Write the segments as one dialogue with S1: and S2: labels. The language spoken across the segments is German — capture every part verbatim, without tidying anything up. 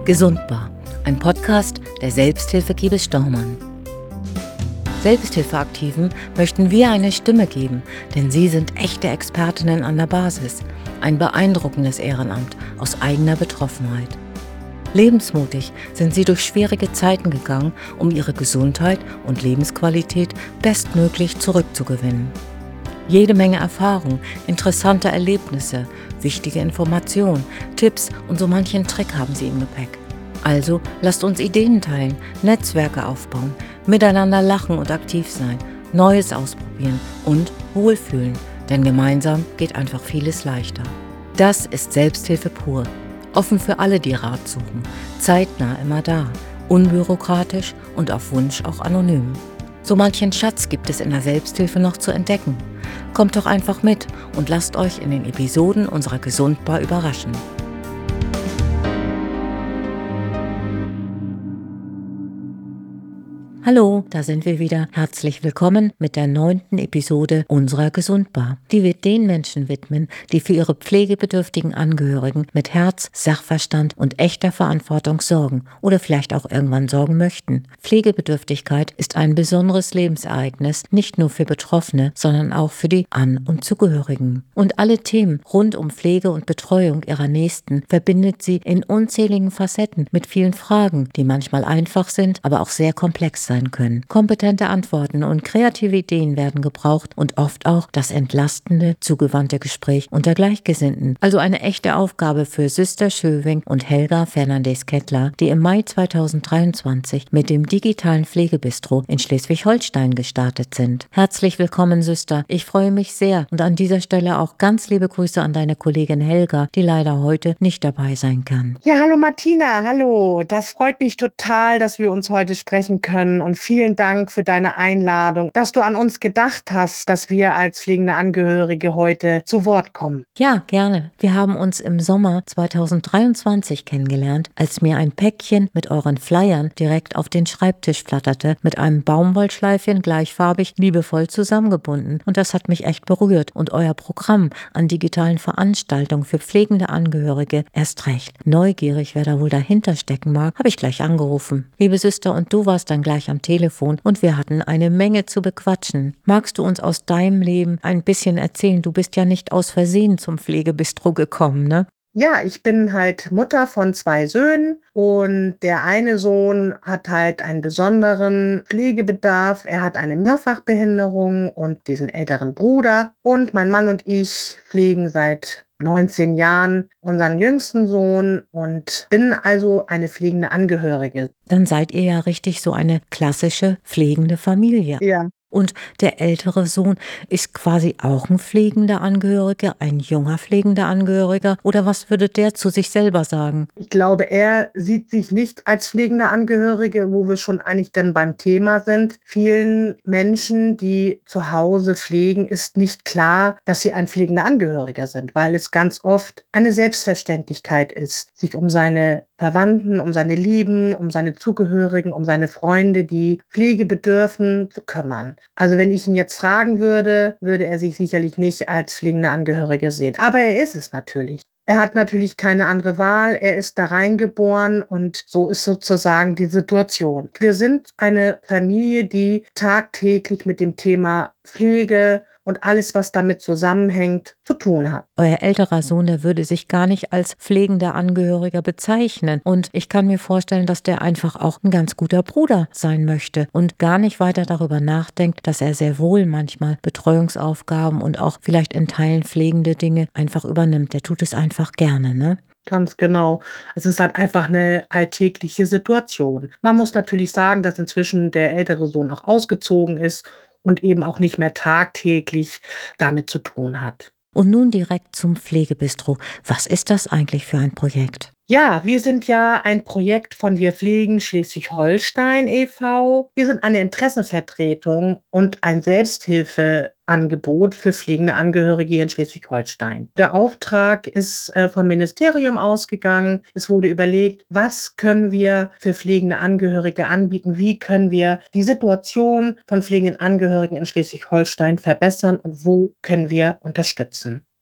S1: Gesundbar, ein Podcast der Selbsthilfe Giebes-Staumann. Selbsthilfeaktiven möchten wir eine Stimme geben, denn sie sind echte Expertinnen an der Basis. Ein beeindruckendes Ehrenamt aus eigener Betroffenheit. Lebensmutig sind sie durch schwierige Zeiten gegangen, um ihre Gesundheit und Lebensqualität bestmöglich zurückzugewinnen. Jede Menge Erfahrung, interessante Erlebnisse, wichtige Informationen, Tipps und so manchen Trick haben sie im Gepäck. Also lasst uns Ideen teilen, Netzwerke aufbauen, miteinander lachen und aktiv sein, Neues ausprobieren und wohlfühlen, denn gemeinsam geht einfach vieles leichter. Das ist Selbsthilfe pur, offen für alle, die Rat suchen, zeitnah immer da, unbürokratisch und auf Wunsch auch anonym. So manchen Schatz gibt es in der Selbsthilfe noch zu entdecken. Kommt doch einfach mit und lasst euch in den Episoden unserer Gesundbar überraschen. Hallo, da sind wir wieder. Herzlich willkommen mit der neunten Episode unserer Gesundbar, die wir den Menschen widmen, die für ihre pflegebedürftigen Angehörigen mit Herz, Sachverstand und echter Verantwortung sorgen oder vielleicht auch irgendwann sorgen möchten. Pflegebedürftigkeit ist ein besonderes Lebensereignis, nicht nur für Betroffene, sondern auch für die An- und Zugehörigen. Und alle Themen rund um Pflege und Betreuung ihrer Nächsten verbindet sie in unzähligen Facetten mit vielen Fragen, die manchmal einfach sind, aber auch sehr komplex sein können. Kompetente Antworten und kreative Ideen werden gebraucht und oft auch das entlastende, zugewandte Gespräch unter Gleichgesinnten. Also eine echte Aufgabe für Süster Schöving und Helga Fernandes-Kettler, die im Mai zweitausenddreiundzwanzig mit dem digitalen Pflegebistro in Schleswig-Holstein gestartet sind. Herzlich willkommen, Süster. Ich freue mich sehr und an dieser Stelle auch ganz liebe Grüße an deine Kollegin Helga, die leider heute nicht dabei sein kann.
S2: Ja, hallo Martina, hallo. Das freut mich total, dass wir uns heute sprechen können. Und vielen Dank für deine Einladung, dass du an uns gedacht hast, dass wir als pflegende Angehörige heute zu Wort kommen.
S1: Ja, gerne. Wir haben uns im Sommer zweitausenddreiundzwanzig kennengelernt, als mir ein Päckchen mit euren Flyern direkt auf den Schreibtisch flatterte, mit einem Baumwollschleifchen gleichfarbig liebevoll zusammengebunden. Und das hat mich echt berührt. Und euer Programm an digitalen Veranstaltungen für pflegende Angehörige erst recht. Neugierig, wer da wohl dahinter stecken mag, habe ich gleich angerufen. Liebe Süster, und du warst dann gleich am Telefon und wir hatten eine Menge zu bequatschen. Magst du uns aus deinem Leben ein bisschen erzählen? Du bist ja nicht aus Versehen zum Pflegebistro gekommen, ne?
S2: Ja, ich bin halt Mutter von zwei Söhnen und der eine Sohn hat halt einen besonderen Pflegebedarf. Er hat eine Mehrfachbehinderung und diesen älteren Bruder. Und mein Mann und ich pflegen seit neunzehn Jahren unseren jüngsten Sohn und bin also eine pflegende Angehörige.
S1: Dann seid ihr ja richtig so eine klassische pflegende Familie.
S2: Ja.
S1: Und der ältere Sohn ist quasi auch ein pflegender Angehöriger, ein junger pflegender Angehöriger? Oder was würde der zu sich selber sagen?
S2: Ich glaube, er sieht sich nicht als pflegender Angehörige, wo wir schon eigentlich dann beim Thema sind. Vielen Menschen, die zu Hause pflegen, ist nicht klar, dass sie ein pflegender Angehöriger sind, weil es ganz oft eine Selbstverständlichkeit ist, sich um seine Verwandten, um seine Lieben, um seine Zugehörigen, um seine Freunde, die Pflege bedürfen, zu kümmern. Also wenn ich ihn jetzt fragen würde, würde er sich sicherlich nicht als pflegender Angehöriger sehen. Aber er ist es natürlich. Er hat natürlich keine andere Wahl. Er ist da reingeboren und so ist sozusagen die Situation. Wir sind eine Familie, die tagtäglich mit dem Thema Pflege und alles, was damit zusammenhängt, zu tun hat.
S1: Euer älterer Sohn, der würde sich gar nicht als pflegender Angehöriger bezeichnen. Und ich kann mir vorstellen, dass der einfach auch ein ganz guter Bruder sein möchte und gar nicht weiter darüber nachdenkt, dass er sehr wohl manchmal Betreuungsaufgaben und auch vielleicht in Teilen pflegende Dinge einfach übernimmt. Der tut es einfach gerne, ne?
S2: Ganz genau. Es ist halt einfach eine alltägliche Situation. Man muss natürlich sagen, dass inzwischen der ältere Sohn auch ausgezogen ist und eben auch nicht mehr tagtäglich damit zu tun hat.
S1: Und nun direkt zum Pflegebistro. Was ist das eigentlich für ein Projekt?
S2: Ja, wir sind ja ein Projekt von Wir pflegen Schleswig-Holstein e V Wir sind eine Interessenvertretung und ein Selbsthilfeangebot für pflegende Angehörige hier in Schleswig-Holstein. Der Auftrag ist äh, vom Ministerium ausgegangen. Es wurde überlegt, was können wir für pflegende Angehörige anbieten? Wie können wir die Situation von pflegenden Angehörigen in Schleswig-Holstein verbessern und wo können wir unterstützen?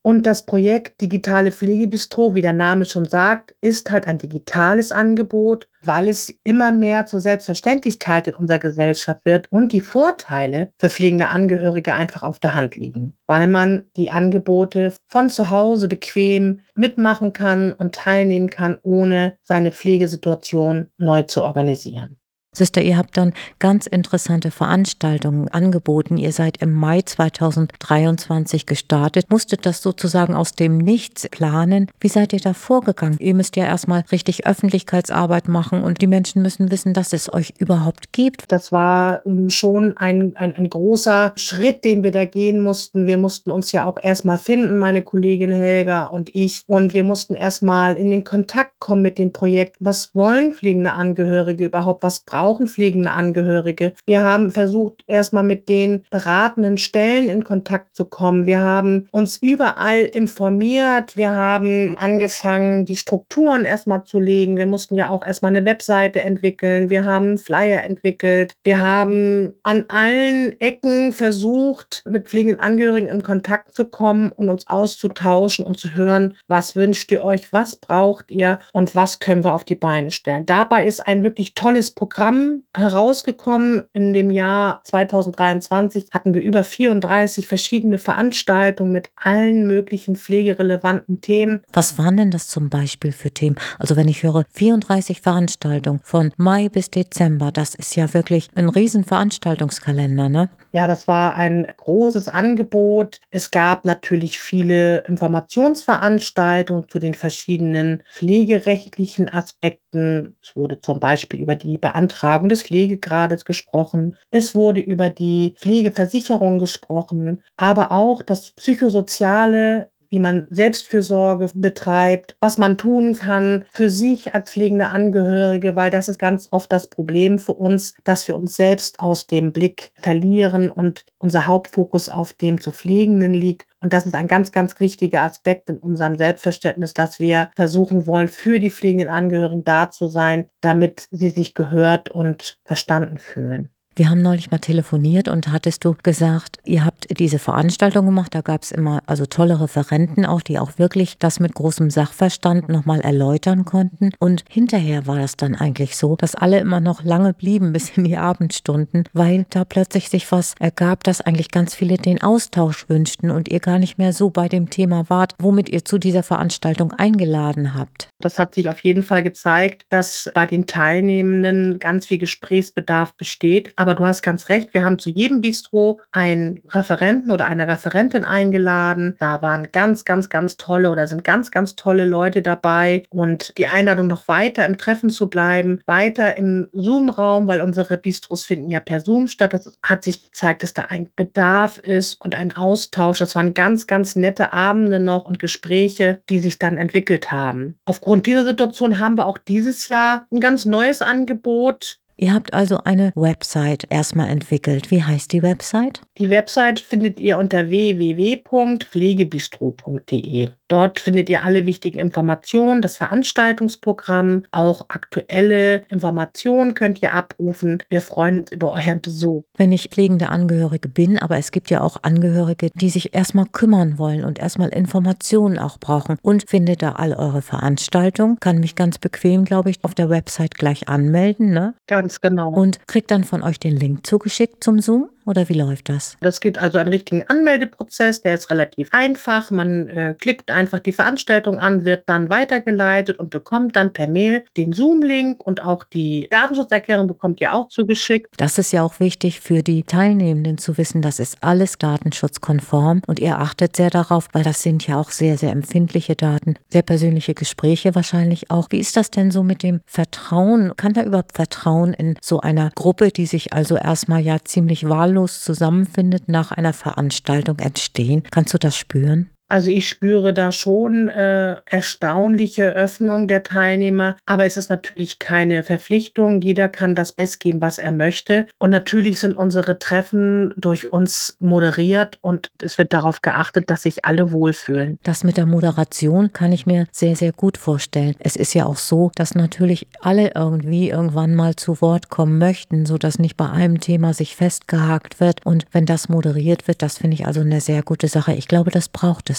S2: Und das Projekt Digitale Pflegebistro, wie der Name schon sagt, ist halt ein digitales Angebot, weil es immer mehr zur Selbstverständlichkeit in unserer Gesellschaft wird und die Vorteile für pflegende Angehörige einfach auf der Hand liegen, weil man die Angebote von zu Hause bequem mitmachen kann und teilnehmen kann, ohne seine Pflegesituation neu zu organisieren.
S1: Sister, ihr habt dann ganz interessante Veranstaltungen angeboten. Ihr seid im Mai zweitausenddreiundzwanzig gestartet, musstet das sozusagen aus dem Nichts planen. Wie seid ihr da vorgegangen? Ihr müsst ja erstmal richtig Öffentlichkeitsarbeit machen und die Menschen müssen wissen, dass es euch überhaupt gibt.
S2: Das war schon ein, ein, ein großer Schritt, den wir da gehen mussten. Wir mussten uns ja auch erstmal finden, meine Kollegin Helga und ich. Und wir mussten erstmal in den Kontakt kommen mit dem Projekt. Was wollen pflegende Angehörige überhaupt? Was brauchen brauchen pflegende Angehörige. Wir haben versucht, erstmal mit den beratenden Stellen in Kontakt zu kommen. Wir haben uns überall informiert. Wir haben angefangen, die Strukturen erstmal zu legen. Wir mussten ja auch erstmal eine Webseite entwickeln. Wir haben einen Flyer entwickelt. Wir haben an allen Ecken versucht, mit pflegenden Angehörigen in Kontakt zu kommen und uns auszutauschen und zu hören, was wünscht ihr euch, was braucht ihr und was können wir auf die Beine stellen. Dabei ist ein wirklich tolles Programm herausgekommen. In dem Jahr zweitausenddreiundzwanzig hatten wir über vierunddreißig verschiedene Veranstaltungen mit allen möglichen pflegerelevanten Themen.
S1: Was waren denn das zum Beispiel für Themen? Also wenn ich höre, vierunddreißig Veranstaltungen von Mai bis Dezember, das ist ja wirklich ein riesen Veranstaltungskalender, ne?
S2: Ja, das war ein großes Angebot. Es gab natürlich viele Informationsveranstaltungen zu den verschiedenen pflegerechtlichen Aspekten. Es wurde zum Beispiel über die Beantragung des Pflegegrades gesprochen. Es wurde über die Pflegeversicherung gesprochen, aber auch das Psychosoziale, wie man Selbstfürsorge betreibt, was man tun kann für sich als pflegende Angehörige, weil das ist ganz oft das Problem für uns, dass wir uns selbst aus dem Blick verlieren und unser Hauptfokus auf dem zu Pflegenden liegt. Und das ist ein ganz, ganz wichtiger Aspekt in unserem Selbstverständnis, dass wir versuchen wollen, für die pflegenden Angehörigen da zu sein, damit sie sich gehört und verstanden fühlen.
S1: Wir haben neulich mal telefoniert und hattest du gesagt, ihr habt diese Veranstaltung gemacht, da gab es immer also tolle Referenten auch, die auch wirklich das mit großem Sachverstand nochmal erläutern konnten. Und hinterher war das dann eigentlich so, dass alle immer noch lange blieben bis in die Abendstunden, weil da plötzlich sich was ergab, dass eigentlich ganz viele den Austausch wünschten und ihr gar nicht mehr so bei dem Thema wart, womit ihr zu dieser Veranstaltung eingeladen habt.
S2: Das hat sich auf jeden Fall gezeigt, dass bei den Teilnehmenden ganz viel Gesprächsbedarf besteht. Aber du hast ganz recht, wir haben zu jedem Bistro einen Referenten oder eine Referentin eingeladen. Da waren ganz, ganz, ganz tolle oder sind ganz, ganz tolle Leute dabei. Und die Einladung noch weiter im Treffen zu bleiben, weiter im Zoom-Raum, weil unsere Bistros finden ja per Zoom statt. Das hat sich gezeigt, dass da ein Bedarf ist und ein Austausch. Das waren ganz, ganz nette Abende noch und Gespräche, die sich dann entwickelt haben. Aufgrund dieser Situation haben wir auch dieses Jahr ein ganz neues Angebot.
S1: Ihr habt also eine Website erstmal entwickelt. Wie heißt die Website?
S2: Die Website findet ihr unter w w w punkt pflegebistro punkt d e. Dort findet ihr alle wichtigen Informationen, das Veranstaltungsprogramm, auch aktuelle Informationen könnt ihr abrufen. Wir freuen uns über euren Besuch.
S1: Wenn ich pflegende Angehörige bin, aber es gibt ja auch Angehörige, die sich erstmal kümmern wollen und erstmal Informationen auch brauchen und findet da all eure Veranstaltungen, kann mich ganz bequem, glaube ich, auf der Website gleich anmelden, ne?
S2: Ganz genau.
S1: Und kriegt dann von euch den Link zugeschickt zum Zoom? Oder wie läuft das?
S2: Das gibt also einen richtigen Anmeldeprozess, der ist relativ einfach. Man äh, klickt einfach die Veranstaltung an, wird dann weitergeleitet und bekommt dann per Mail den Zoom-Link und auch die Datenschutzerklärung bekommt ihr auch zugeschickt.
S1: Das ist ja auch wichtig für die Teilnehmenden zu wissen, das ist alles datenschutzkonform und ihr achtet sehr darauf, weil das sind ja auch sehr, sehr empfindliche Daten, sehr persönliche Gespräche wahrscheinlich auch. Wie ist das denn so mit dem Vertrauen? Kann da überhaupt Vertrauen in so einer Gruppe, die sich also erstmal ja ziemlich wahllos zusammenfindet, nach einer Veranstaltung entstehen? Kannst du das spüren?
S2: Also ich spüre da schon äh, erstaunliche Öffnung der Teilnehmer, aber es ist natürlich keine Verpflichtung. Jeder kann das Best geben, was er möchte. Und natürlich sind unsere Treffen durch uns moderiert und es wird darauf geachtet, dass sich alle wohlfühlen.
S1: Das mit der Moderation kann ich mir sehr, sehr gut vorstellen. Es ist ja auch so, dass natürlich alle irgendwie irgendwann mal zu Wort kommen möchten, sodass nicht bei einem Thema sich festgehakt wird. Und wenn das moderiert wird, das finde ich also eine sehr gute Sache. Ich glaube, das braucht es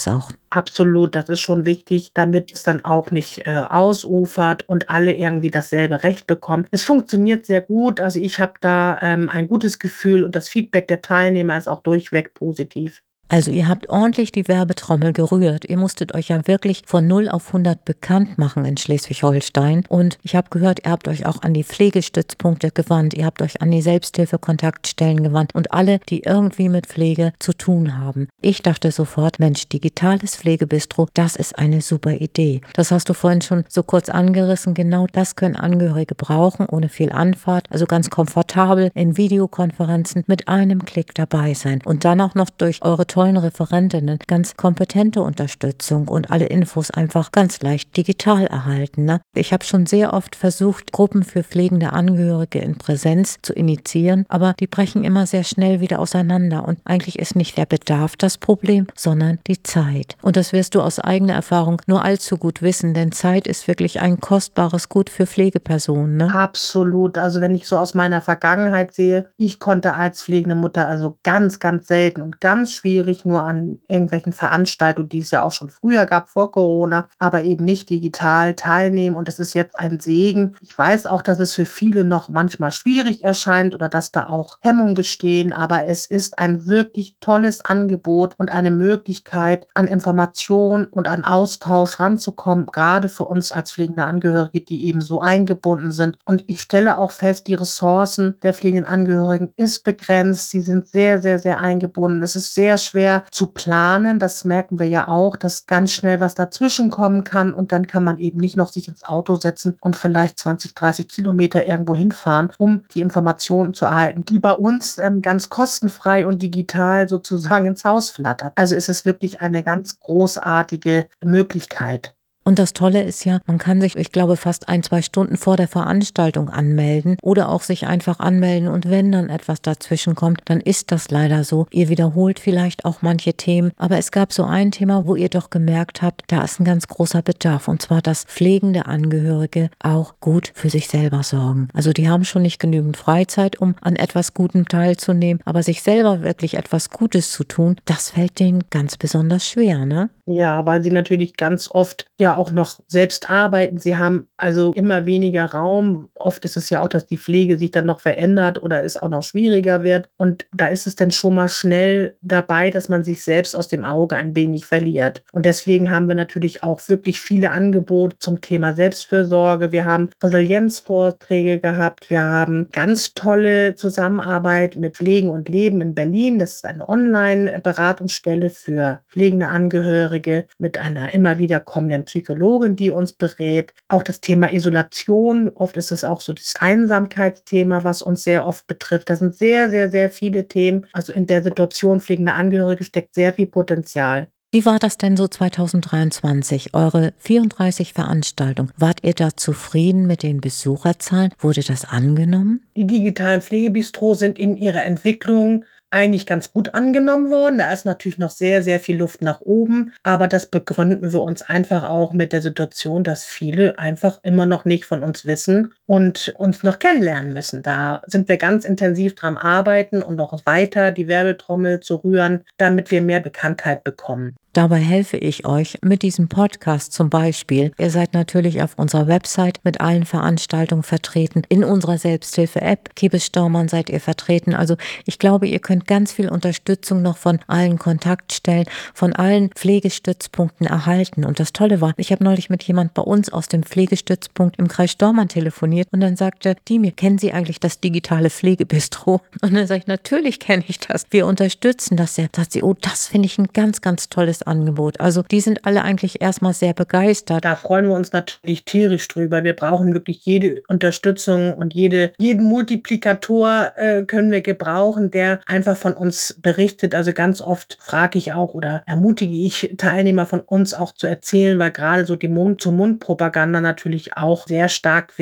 S1: das auch.
S2: Absolut, das ist schon wichtig, damit es dann auch nicht äh, ausufert und alle irgendwie dasselbe Recht bekommen. Es funktioniert sehr gut, also ich habe da ähm, ein gutes Gefühl und das Feedback der Teilnehmer ist auch durchweg positiv.
S1: Also ihr habt ordentlich die Werbetrommel gerührt. Ihr musstet euch ja wirklich von null auf hundert bekannt machen in Schleswig-Holstein. Und ich habe gehört, ihr habt euch auch an die Pflegestützpunkte gewandt, ihr habt euch an die Selbsthilfekontaktstellen gewandt und alle, die irgendwie mit Pflege zu tun haben. Ich dachte sofort, Mensch, digitales Pflegebistro, das ist eine super Idee. Das hast du vorhin schon so kurz angerissen. Genau das können Angehörige brauchen, ohne viel Anfahrt, also ganz komfortabel in Videokonferenzen mit einem Klick dabei sein. Und dann auch noch durch eure tollen Referentinnen ganz kompetente Unterstützung und alle Infos einfach ganz leicht digital erhalten. Ne? Ich habe schon sehr oft versucht, Gruppen für pflegende Angehörige in Präsenz zu initiieren, aber die brechen immer sehr schnell wieder auseinander und eigentlich ist nicht der Bedarf das Problem, sondern die Zeit. Und das wirst du aus eigener Erfahrung nur allzu gut wissen, denn Zeit ist wirklich ein kostbares Gut für Pflegepersonen. Ne?
S2: Absolut. Also wenn ich so aus meiner Vergangenheit sehe, ich konnte als pflegende Mutter also ganz, ganz selten und ganz schwierig nur an irgendwelchen Veranstaltungen, die es ja auch schon früher gab, vor Corona, aber eben nicht digital teilnehmen. Und das ist jetzt ein Segen. Ich weiß auch, dass es für viele noch manchmal schwierig erscheint oder dass da auch Hemmungen bestehen, aber es ist ein wirklich tolles Angebot und eine Möglichkeit, an Information und an Austausch ranzukommen, gerade für uns als pflegende Angehörige, die eben so eingebunden sind. Und ich stelle auch fest, die Ressourcen der pflegenden Angehörigen ist begrenzt. Sie sind sehr, sehr, sehr eingebunden. Es ist sehr schwer zu planen. Das merken wir ja auch, dass ganz schnell was dazwischen kommen kann und dann kann man eben nicht noch sich ins Auto setzen und vielleicht zwanzig, dreißig Kilometer irgendwo hinfahren, um die Informationen zu erhalten, die bei uns ähm, ganz kostenfrei und digital sozusagen ins Haus flattert. Also ist es wirklich eine ganz großartige Möglichkeit.
S1: Und das Tolle ist ja, man kann sich, ich glaube, fast ein, zwei Stunden vor der Veranstaltung anmelden oder auch sich einfach anmelden und wenn dann etwas dazwischen kommt, dann ist das leider so. Ihr wiederholt vielleicht auch manche Themen, aber es gab so ein Thema, wo ihr doch gemerkt habt, da ist ein ganz großer Bedarf und zwar, dass pflegende Angehörige auch gut für sich selber sorgen. Also die haben schon nicht genügend Freizeit, um an etwas Gutem teilzunehmen, aber sich selber wirklich etwas Gutes zu tun, das fällt denen ganz besonders schwer, ne?
S2: Ja, weil sie natürlich ganz oft ja auch noch selbst arbeiten. Sie haben also immer weniger Raum. Oft ist es ja auch, dass die Pflege sich dann noch verändert oder es auch noch schwieriger wird. Und da ist es dann schon mal schnell dabei, dass man sich selbst aus dem Auge ein wenig verliert. Und deswegen haben wir natürlich auch wirklich viele Angebote zum Thema Selbstfürsorge. Wir haben Resilienzvorträge gehabt. Wir haben ganz tolle Zusammenarbeit mit Pflegen und Leben in Berlin. Das ist eine Online-Beratungsstelle für pflegende Angehörige mit einer immer wieder kommenden Psychologin, die uns berät. Auch das Thema Isolation, oft ist es auch so das Einsamkeitsthema, was uns sehr oft betrifft. Da sind sehr, sehr, sehr viele Themen. Also in der Situation pflegender Angehörige steckt sehr viel Potenzial.
S1: Wie war das denn so zwanzig dreiundzwanzig? Eure vierunddreißig Veranstaltungen. Wart ihr da zufrieden mit den Besucherzahlen? Wurde das angenommen?
S2: Die digitalen Pflegebistros sind in ihrer Entwicklung eigentlich ganz gut angenommen worden. Da ist natürlich noch sehr, sehr viel Luft nach oben, aber das begründen wir uns einfach auch mit der Situation, dass viele einfach immer noch nicht von uns wissen und uns noch kennenlernen müssen. Da sind wir ganz intensiv dran arbeiten und noch weiter die Werbetrommel zu rühren, damit wir mehr Bekanntheit bekommen.
S1: Dabei helfe ich euch mit diesem Podcast zum Beispiel. Ihr seid natürlich auf unserer Website mit allen Veranstaltungen vertreten. In unserer Selbsthilfe-App Kebis Staumann seid ihr vertreten. Also ich glaube, ihr könnt ganz viel Unterstützung noch von allen Kontaktstellen, von allen Pflegestützpunkten erhalten. Und das Tolle war, ich habe neulich mit jemand bei uns aus dem Pflegestützpunkt im Kreis Staumann telefoniert und dann sagte die mir, kennen Sie eigentlich das digitale Pflegebistro? Und dann sage ich, natürlich kenne ich das. Wir unterstützen das sehr. Da sagt sie, oh, das finde ich ein ganz, ganz tolles Angebot. Also die sind alle eigentlich erstmal sehr begeistert.
S2: Da freuen wir uns natürlich tierisch drüber. Wir brauchen wirklich jede Unterstützung und jede, jeden Multiplikator äh, können wir gebrauchen, der einfach von uns berichtet. Also ganz oft frage ich auch oder ermutige ich Teilnehmer von uns auch zu erzählen, weil gerade so die Mund-zu-Mund-Propaganda natürlich auch sehr stark wirkt, weil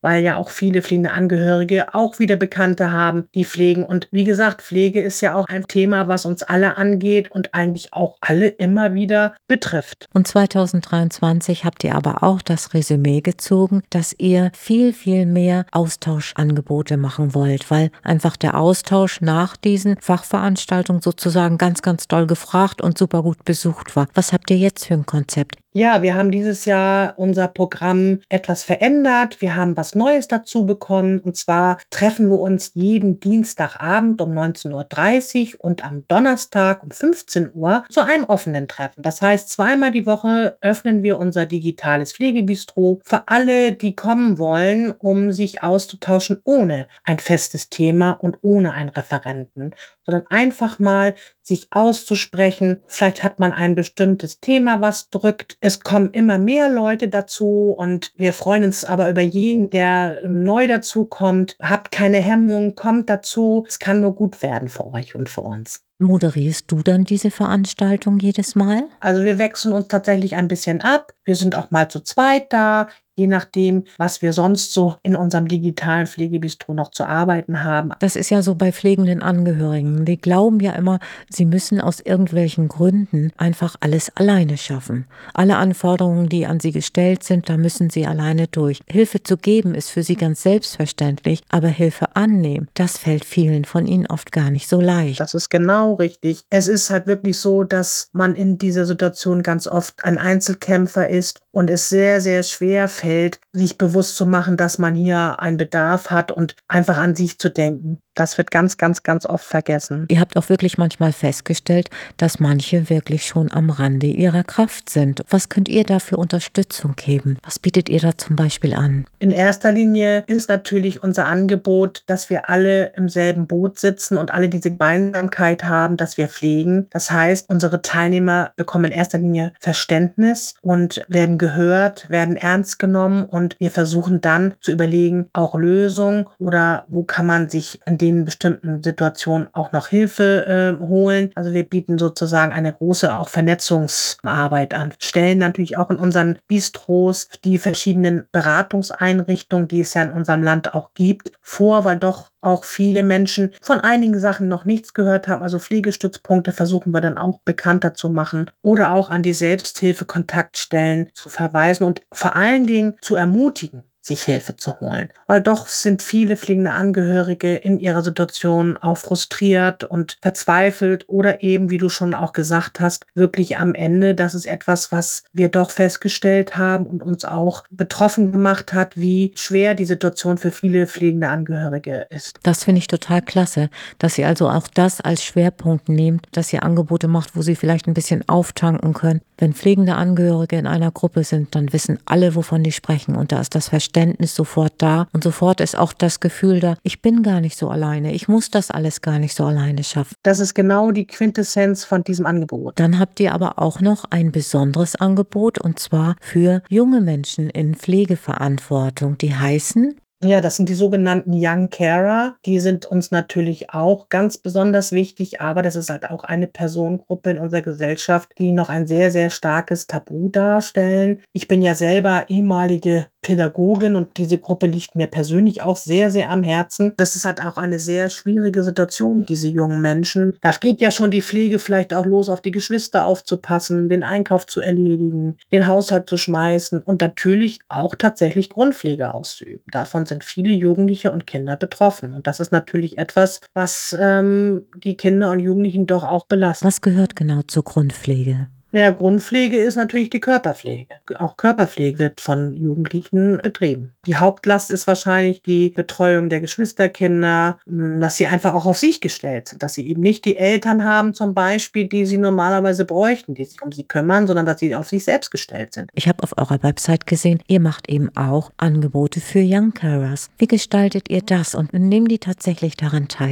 S2: weil ja auch viele pflegende Angehörige auch wieder Bekannte haben, die pflegen. Und wie gesagt, Pflege ist ja auch ein Thema, was uns alle angeht und eigentlich auch alle immer wieder betrifft.
S1: Und zweitausenddreiundzwanzig habt ihr aber auch das Resümee gezogen, dass ihr viel, viel mehr Austauschangebote machen wollt, weil einfach der Austausch nach diesen Fachveranstaltungen sozusagen ganz, ganz doll gefragt und super gut besucht war. Was habt ihr jetzt für ein Konzept?
S2: Ja, wir haben dieses Jahr unser Programm etwas verändert. Wir haben was Neues dazu bekommen. Und zwar treffen wir uns jeden Dienstagabend um neunzehn Uhr dreißig und am Donnerstag um fünfzehn Uhr zu einem offenen Treffen. Das heißt, zweimal die Woche öffnen wir unser digitales Pflegebistro für alle, die kommen wollen, um sich auszutauschen ohne ein festes Thema und ohne einen Referenten, sondern einfach mal sich auszusprechen. Vielleicht hat man ein bestimmtes Thema, was drückt. Es kommen immer mehr Leute dazu und wir freuen uns aber über jeden, der neu dazu kommt. Habt keine Hemmung, kommt dazu. Es kann nur gut werden für euch und für uns.
S1: Moderierst du dann diese Veranstaltung jedes Mal?
S2: Also wir wechseln uns tatsächlich ein bisschen ab. Wir sind auch mal zu zweit da, je nachdem, was wir sonst so in unserem digitalen Pflegebistro noch zu arbeiten haben.
S1: Das ist ja so bei pflegenden Angehörigen. Die glauben ja immer, sie müssen aus irgendwelchen Gründen einfach alles alleine schaffen. Alle Anforderungen, die an sie gestellt sind, da müssen sie alleine durch. Hilfe zu geben ist für sie ganz selbstverständlich, aber Hilfe annehmen, das fällt vielen von ihnen oft gar nicht so leicht.
S2: Das ist genau richtig. Es ist halt wirklich so, dass man in dieser Situation ganz oft ein Einzelkämpfer ist und es sehr, sehr schwer fällt, sich bewusst zu machen, dass man hier einen Bedarf hat und einfach an sich zu denken. Das wird ganz, ganz, ganz oft vergessen.
S1: Ihr habt auch wirklich manchmal festgestellt, dass manche wirklich schon am Rande ihrer Kraft sind. Was könnt ihr da für Unterstützung geben? Was bietet ihr da zum Beispiel an?
S2: In erster Linie ist natürlich unser Angebot, dass wir alle im selben Boot sitzen und alle diese Gemeinsamkeit haben, dass wir pflegen. Das heißt, unsere Teilnehmer bekommen in erster Linie Verständnis und werden gehört, werden ernst genommen und wir versuchen dann zu überlegen, auch Lösungen oder wo kann man sich in den bestimmten Situationen auch noch Hilfe äh, holen. Also wir bieten sozusagen eine große auch Vernetzungsarbeit an. Stellen natürlich auch in unseren Bistros die verschiedenen Beratungseinrichtungen, die es ja in unserem Land auch gibt, vor, weil doch auch viele Menschen von einigen Sachen noch nichts gehört haben. Also Pflegestützpunkte versuchen wir dann auch bekannter zu machen oder auch an die Selbsthilfe-Kontaktstellen zu verweisen und vor allen Dingen zu ermutigen, sich Hilfe zu holen. Weil doch sind viele pflegende Angehörige in ihrer Situation auch frustriert und verzweifelt oder eben, wie du schon auch gesagt hast, wirklich am Ende. Das ist etwas, was wir doch festgestellt haben und uns auch betroffen gemacht hat, wie schwer die Situation für viele pflegende Angehörige ist.
S1: Das finde ich total klasse, dass ihr also auch das als Schwerpunkt nehmt, dass ihr Angebote macht, wo sie vielleicht ein bisschen auftanken können. Wenn pflegende Angehörige in einer Gruppe sind, dann wissen alle, wovon die sprechen und da ist das Verständnis sofort da und sofort ist auch das Gefühl da, ich bin gar nicht so alleine, ich muss das alles gar nicht so alleine schaffen.
S2: Das ist genau die Quintessenz von diesem Angebot.
S1: Dann habt ihr aber auch noch ein besonderes Angebot und zwar für junge Menschen in Pflegeverantwortung, die heißen...
S2: Ja, das sind die sogenannten Young Carer. Die sind uns natürlich auch ganz besonders wichtig, aber das ist halt auch eine Personengruppe in unserer Gesellschaft, die noch ein sehr, sehr starkes Tabu darstellen. Ich bin ja selber ehemalige Pädagogin und diese Gruppe liegt mir persönlich auch sehr, sehr am Herzen. Das ist halt auch eine sehr schwierige Situation, diese jungen Menschen. Da geht ja schon die Pflege vielleicht auch los, auf die Geschwister aufzupassen, den Einkauf zu erledigen, den Haushalt zu schmeißen und natürlich auch tatsächlich Grundpflege auszuüben. Davon sind viele Jugendliche und Kinder betroffen. Und das ist natürlich etwas, was ähm, die Kinder und Jugendlichen doch auch belastet.
S1: Was gehört genau zur Grundpflege?
S2: Ja, Grundpflege ist natürlich die Körperpflege. Auch Körperpflege wird von Jugendlichen betrieben. Die Hauptlast ist wahrscheinlich die Betreuung der Geschwisterkinder, dass sie einfach auch auf sich gestellt sind, dass sie eben nicht die Eltern haben zum Beispiel, die sie normalerweise bräuchten, die sich um sie kümmern, sondern dass sie auf sich selbst gestellt sind.
S1: Ich habe auf eurer Website gesehen, ihr macht eben auch Angebote für Young Carers. Wie gestaltet ihr das und nehmen die tatsächlich daran teil?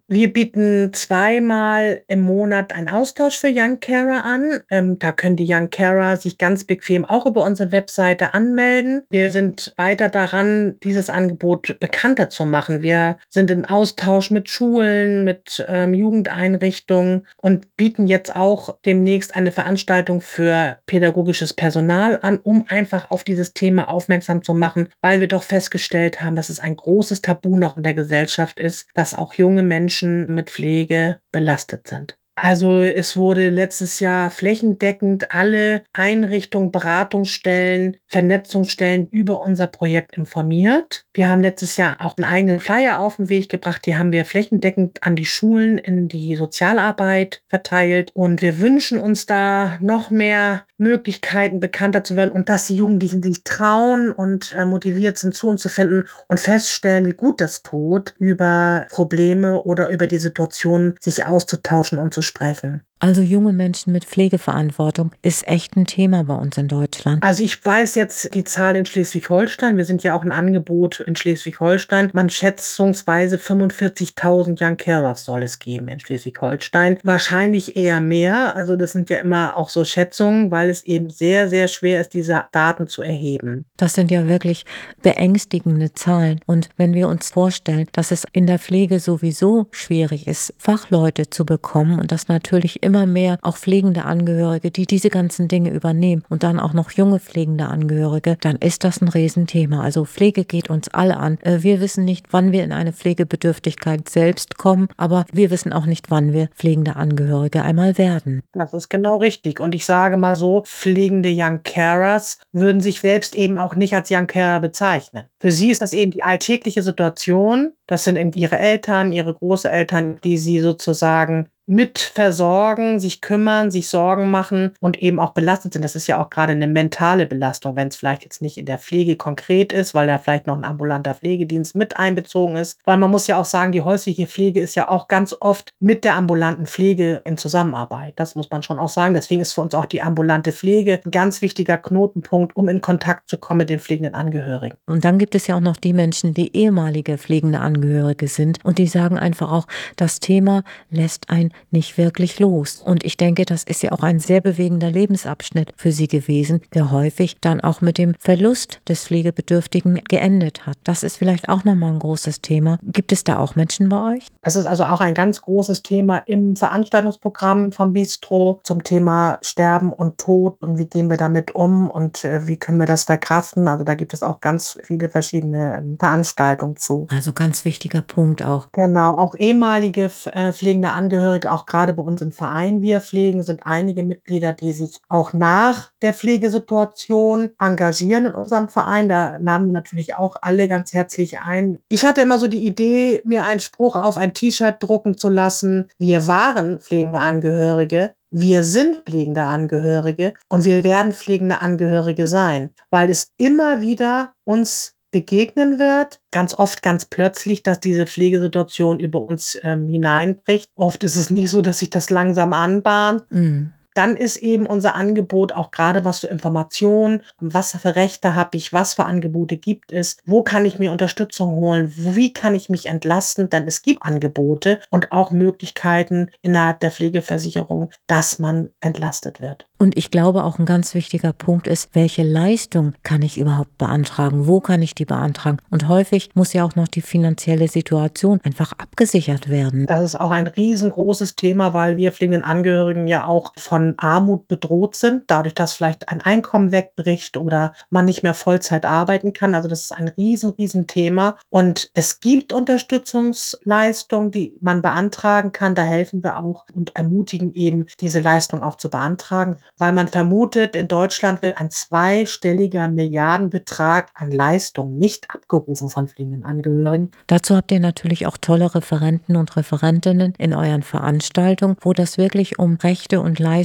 S2: Wir bieten zweimal im Monat einen Austausch für Young Carer an. Ähm, da können die Young Carer sich ganz bequem auch über unsere Webseite anmelden. Wir sind weiter daran, dieses Angebot bekannter zu machen. Wir sind in Austausch mit Schulen, mit ähm, Jugendeinrichtungen und bieten jetzt auch demnächst eine Veranstaltung für pädagogisches Personal an, um einfach auf dieses Thema aufmerksam zu machen, weil wir doch festgestellt haben, dass es ein großes Tabu noch in der Gesellschaft ist, dass auch junge Menschen mit Pflege belastet sind. Also es wurde letztes Jahr flächendeckend alle Einrichtungen, Beratungsstellen, Vernetzungsstellen über unser Projekt informiert. Wir haben letztes Jahr auch einen eigenen Flyer auf den Weg gebracht. Die haben wir flächendeckend an die Schulen in die Sozialarbeit verteilt. Und wir wünschen uns da noch mehr Möglichkeiten, bekannter zu werden und dass die Jugendlichen sich trauen und äh, motiviert sind, zu uns zu finden und feststellen, wie gut das tut, über Probleme oder über die Situation sich auszutauschen und zu sprechen.
S1: Also junge Menschen mit Pflegeverantwortung ist echt ein Thema bei uns in Deutschland.
S2: Also ich weiß jetzt die Zahl in Schleswig-Holstein. Wir sind ja auch ein Angebot in Schleswig-Holstein. Man schätzungsweise fünfundvierzigtausend Young Carers soll es geben in Schleswig-Holstein. Wahrscheinlich eher mehr. Also das sind ja immer auch so Schätzungen, weil es eben sehr, sehr schwer ist, diese Daten zu erheben.
S1: Das sind ja wirklich beängstigende Zahlen. Und wenn wir uns vorstellen, dass es in der Pflege sowieso schwierig ist, Fachleute zu bekommen und dass natürlich immer mehr auch pflegende Angehörige, die diese ganzen Dinge übernehmen und dann auch noch junge pflegende Angehörige, dann ist das ein Riesenthema. Also Pflege geht uns alle an. Wir wissen nicht, wann wir in eine Pflegebedürftigkeit selbst kommen, aber wir wissen auch nicht, wann wir pflegende Angehörige einmal werden.
S2: Das ist genau richtig. Und ich sage mal so, pflegende Young Carers würden sich selbst eben auch nicht als Young Carer bezeichnen. Für sie ist das eben die alltägliche Situation. Das sind eben ihre Eltern, ihre Großeltern, die sie sozusagen mit versorgen, sich kümmern, sich Sorgen machen und eben auch belastet sind. Das ist ja auch gerade eine mentale Belastung, wenn es vielleicht jetzt nicht in der Pflege konkret ist, weil da vielleicht noch ein ambulanter Pflegedienst mit einbezogen ist. Weil man muss ja auch sagen, die häusliche Pflege ist ja auch ganz oft mit der ambulanten Pflege in Zusammenarbeit. Das muss man schon auch sagen. Deswegen ist für uns auch die ambulante Pflege ein ganz wichtiger Knotenpunkt, um in Kontakt zu kommen mit den pflegenden Angehörigen.
S1: Und dann gibt es ja auch noch die Menschen, die ehemalige pflegende Angehörige sind und die sagen einfach auch, das Thema lässt ein nicht wirklich los. Und ich denke, das ist ja auch ein sehr bewegender Lebensabschnitt für sie gewesen, der häufig dann auch mit dem Verlust des Pflegebedürftigen geendet hat. Das ist vielleicht auch nochmal ein großes Thema. Gibt es da auch Menschen bei euch?
S2: Das ist also auch ein ganz großes Thema im Veranstaltungsprogramm vom Bistro zum Thema Sterben und Tod und wie gehen wir damit um und äh, wie können wir das verkraften. Also da gibt es auch ganz viele verschiedene äh, Veranstaltungen zu.
S1: Also ganz wichtiger Punkt auch.
S2: Genau, auch ehemalige äh, pflegende Angehörige, auch gerade bei uns im Verein Wir Pflegen, sind einige Mitglieder, die sich auch nach der Pflegesituation engagieren in unserem Verein. Da laden wir natürlich auch alle ganz herzlich ein. Ich hatte immer so die Idee, mir einen Spruch auf ein T-Shirt drucken zu lassen. Wir waren pflegende Angehörige. Wir sind pflegende Angehörige und wir werden pflegende Angehörige sein, weil es immer wieder uns begegnen wird, ganz oft ganz plötzlich, dass diese Pflegesituation über uns ähm, hineinbricht. Oft ist es nicht so, dass sich das langsam anbahnt.
S1: Mm.
S2: Dann ist eben unser Angebot auch gerade was für Informationen, was für Rechte habe ich, was für Angebote gibt es, wo kann ich mir Unterstützung holen, wie kann ich mich entlasten, denn es gibt Angebote und auch Möglichkeiten innerhalb der Pflegeversicherung, dass man entlastet wird.
S1: Und ich glaube, auch ein ganz wichtiger Punkt ist, welche Leistung kann ich überhaupt beantragen? Wo kann ich die beantragen? Und häufig muss ja auch noch die finanzielle Situation einfach abgesichert werden.
S2: Das ist auch ein riesengroßes Thema, weil wir pflegenden Angehörigen ja auch von Armut bedroht sind, dadurch, dass vielleicht ein Einkommen wegbricht oder man nicht mehr Vollzeit arbeiten kann. Also das ist ein riesen, riesen Thema. Und es gibt Unterstützungsleistungen, die man beantragen kann. Da helfen wir auch und ermutigen eben, diese Leistung auch zu beantragen, weil man vermutet, in Deutschland wird ein zweistelliger Milliardenbetrag an Leistungen nicht abgerufen von pflegenden Angehörigen.
S1: Dazu habt ihr natürlich auch tolle Referenten und Referentinnen in euren Veranstaltungen, wo das wirklich um Rechte und Leistungen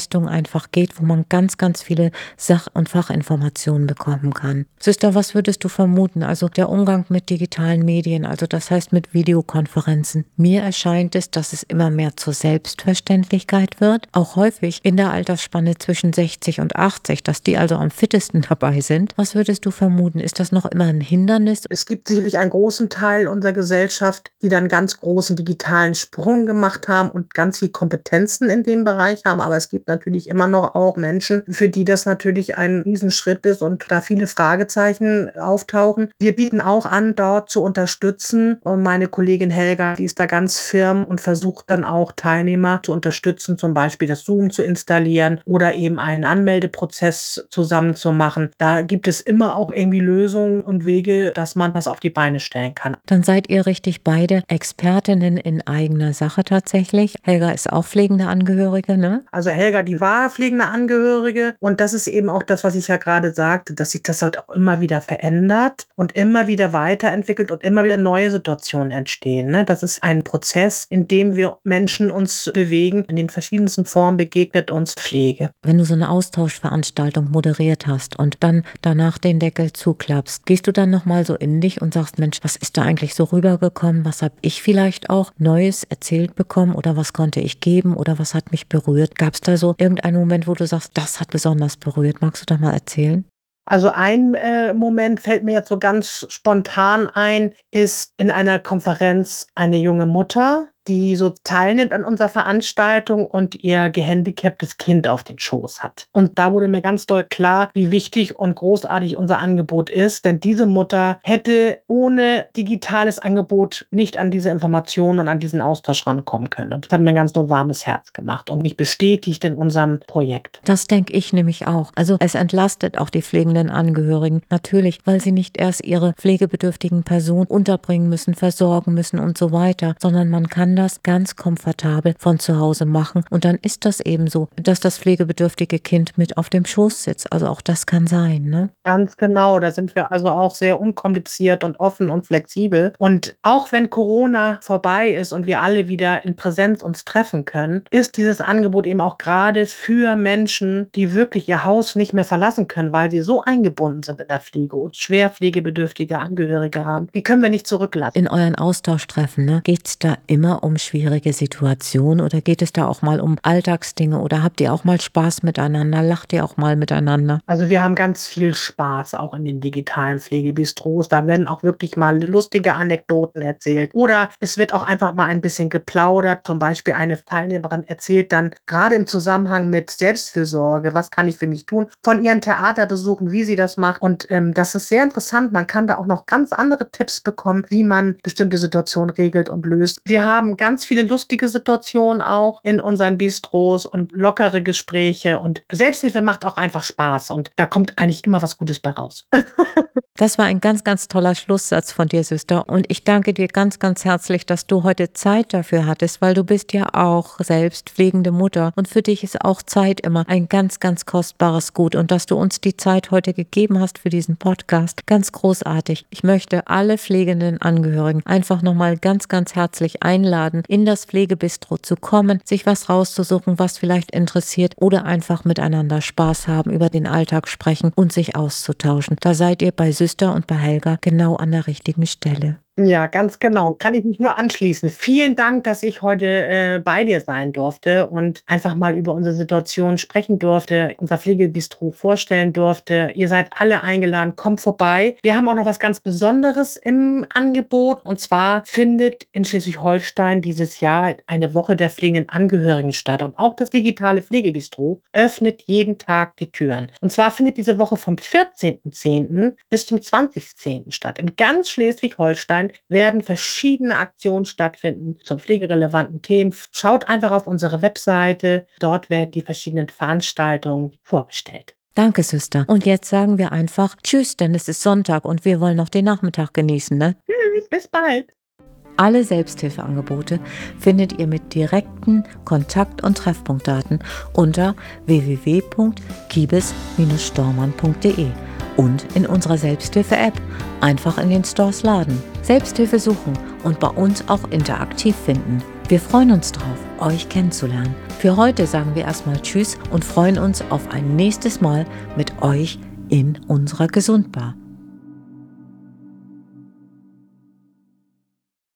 S1: Leistung einfach geht, wo man ganz, ganz viele Sach- und Fachinformationen bekommen kann. Sister, was würdest du vermuten? Also der Umgang mit digitalen Medien, also das heißt mit Videokonferenzen. Mir erscheint es, dass es immer mehr zur Selbstverständlichkeit wird, auch häufig in der Altersspanne zwischen sechzig und achtzig, dass die also am fittesten dabei sind. Was würdest du vermuten? Ist das noch immer ein Hindernis?
S2: Es gibt sicherlich einen großen Teil unserer Gesellschaft, die dann ganz großen digitalen Sprung gemacht haben und ganz viel Kompetenzen in dem Bereich haben. Aber es gibt natürlich immer noch auch Menschen, für die das natürlich ein Riesenschritt ist und da viele Fragezeichen auftauchen. Wir bieten auch an, dort zu unterstützen. Und meine Kollegin Helga, die ist da ganz firm und versucht dann auch Teilnehmer zu unterstützen, zum Beispiel das Zoom zu installieren oder eben einen Anmeldeprozess zusammen zu machen. Da gibt es immer auch irgendwie Lösungen und Wege, dass man das auf die Beine stellen kann.
S1: Dann seid ihr richtig beide Expertinnen in eigener Sache tatsächlich. Helga ist auch pflegende Angehörige, ne?
S2: Also Helga, die war pflegende Angehörige und das ist eben auch das, was ich ja gerade sagte, dass sich das halt auch immer wieder verändert und immer wieder weiterentwickelt und immer wieder neue Situationen entstehen. Ne? Das ist ein Prozess, in dem wir Menschen uns bewegen. In den verschiedensten Formen begegnet uns Pflege.
S1: Wenn du so eine Austauschveranstaltung moderiert hast und dann danach den Deckel zuklappst, gehst du dann nochmal so in dich und sagst, Mensch, was ist da eigentlich so rübergekommen? Was habe ich vielleicht auch Neues erzählt bekommen oder was konnte ich geben oder was hat mich berührt? Gab es da so irgendeinen Moment, wo du sagst, das hat besonders berührt? Magst du da mal erzählen?
S2: Also ein äh, Moment fällt mir jetzt so ganz spontan ein, ist in einer Konferenz eine junge Mutter, die so teilnimmt an unserer Veranstaltung und ihr gehandicaptes Kind auf den Schoß hat. Und da wurde mir ganz doll klar, wie wichtig und großartig unser Angebot ist, denn diese Mutter hätte ohne digitales Angebot nicht an diese Informationen und an diesen Austausch rankommen können. Und das hat mir ein ganz doll warmes Herz gemacht und mich bestätigt in unserem Projekt.
S1: Das denke ich nämlich auch. Also es entlastet auch die pflegenden Angehörigen natürlich, weil sie nicht erst ihre pflegebedürftigen Personen unterbringen müssen, versorgen müssen und so weiter, sondern man kann das ganz komfortabel von zu Hause machen. Und dann ist das eben so, dass das pflegebedürftige Kind mit auf dem Schoß sitzt. Also auch das kann sein, ne?
S2: Ganz genau. Da sind wir also auch sehr unkompliziert und offen und flexibel. Und auch wenn Corona vorbei ist und wir alle wieder in Präsenz uns treffen können, ist dieses Angebot eben auch gerade für Menschen, die wirklich ihr Haus nicht mehr verlassen können, weil sie so eingebunden sind in der Pflege und schwer pflegebedürftige Angehörige haben. Die können wir nicht zurücklassen.
S1: In euren Austauschtreffen, ne, geht es da immer um schwierige Situationen oder geht es da auch mal um Alltagsdinge oder habt ihr auch mal Spaß miteinander? Lacht ihr auch mal miteinander?
S2: Also wir haben ganz viel Spaß auch in den digitalen Pflegebistros. Da werden auch wirklich mal lustige Anekdoten erzählt. Oder es wird auch einfach mal ein bisschen geplaudert. Zum Beispiel eine Teilnehmerin erzählt dann gerade im Zusammenhang mit Selbstfürsorge, was kann ich für mich tun, von ihren Theaterbesuchen, wie sie das macht. Und ähm, das ist sehr interessant. Man kann da auch noch ganz andere Tipps bekommen, wie man bestimmte Situationen regelt und löst. Wir haben ganz viele lustige Situationen auch in unseren Bistros und lockere Gespräche. Und Selbsthilfe macht auch einfach Spaß. Und da kommt eigentlich immer was Gutes bei raus.
S1: Das war ein ganz, ganz toller Schlusssatz von dir, Sister. Und ich danke dir ganz, ganz herzlich, dass du heute Zeit dafür hattest, weil du bist ja auch selbst pflegende Mutter. Und für dich ist auch Zeit immer ein ganz, ganz kostbares Gut. Und dass du uns die Zeit heute gegeben hast für diesen Podcast, ganz großartig. Ich möchte alle pflegenden Angehörigen einfach nochmal ganz, ganz herzlich einladen, in das Pflegebistro zu kommen, sich was rauszusuchen, was vielleicht interessiert oder einfach miteinander Spaß haben, über den Alltag sprechen und sich auszutauschen. Da seid ihr bei Sister und bei Helga genau an der richtigen Stelle.
S2: Ja, ganz genau. Kann ich mich nur anschließen. Vielen Dank, dass ich heute äh, bei dir sein durfte und einfach mal über unsere Situation sprechen durfte, unser Pflegebistro vorstellen durfte. Ihr seid alle eingeladen, kommt vorbei. Wir haben auch noch was ganz Besonderes im Angebot und zwar findet in Schleswig-Holstein dieses Jahr eine Woche der pflegenden Angehörigen statt und auch das digitale Pflegebistro öffnet jeden Tag die Türen. Und zwar findet diese Woche vom vierzehnten zehnten bis zum zwanzigsten zehnten statt. In ganz Schleswig-Holstein werden verschiedene Aktionen stattfinden zu pflegerelevanten Themen. Schaut einfach auf unsere Webseite. Dort werden die verschiedenen Veranstaltungen vorgestellt.
S1: Danke, Sister. Und jetzt sagen wir einfach Tschüss, denn es ist Sonntag und wir wollen noch den Nachmittag genießen, ne?
S2: Tschüss, bis bald.
S1: Alle Selbsthilfeangebote findet ihr mit direkten Kontakt- und Treffpunktdaten unter w w w punkt kibes Bindestrich stormann punkt de und in unserer Selbsthilfe-App. Einfach in den Stores laden. Selbsthilfe suchen und bei uns auch interaktiv finden. Wir freuen uns drauf. euch kennenzulernen. Für heute sagen wir erstmal Tschüss und freuen uns auf ein nächstes Mal mit euch in unserer Gesundbar.